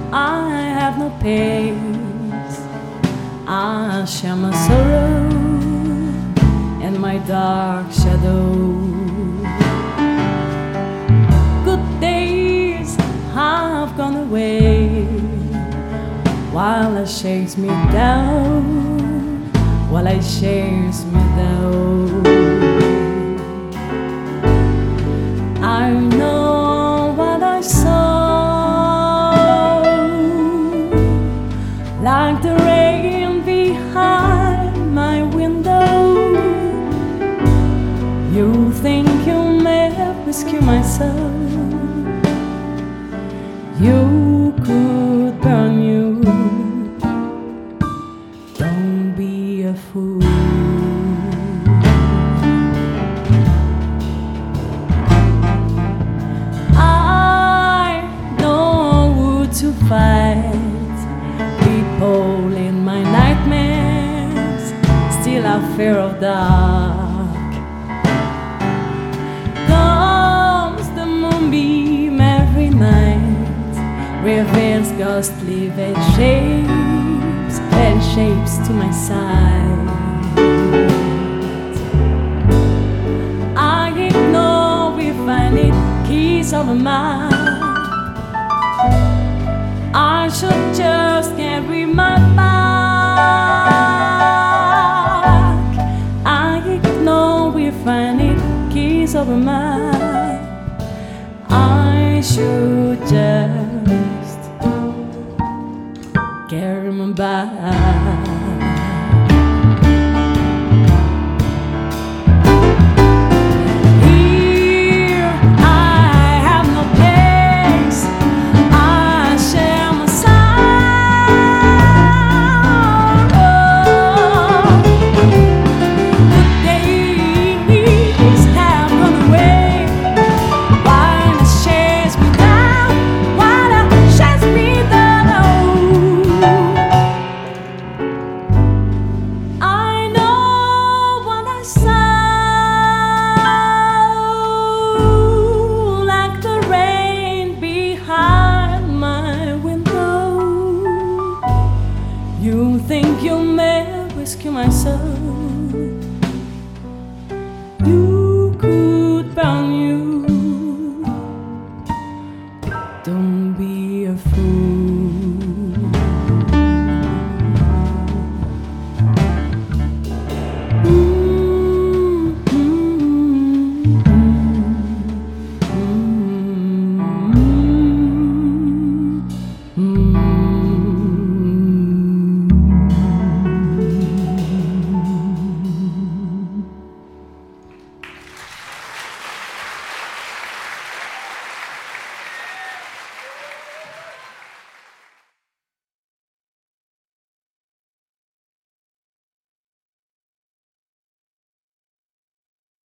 I have no pace. I share my sorrow and my dark shadow. Good days have gone away, while I chase me down, while I chase me down. I know what I saw, like the rain behind my window. You think you may rescue my soul, you could burn you. Don't be a fool. I know who to fight, people in my nightmares, still I fear of dark. Comes the moonbeam every night, reveals ghostly veiled shapes to my side. I ignore if I need keys of a map. I should just carry my back. I ignore if I need keys of a map. I should just carry my bag. Here I have no place. I share my sorrow. The days have gone away, while it chase me down, while it chase me down. I know what I saw, like the rain behind my window. You think you may rescue my soul,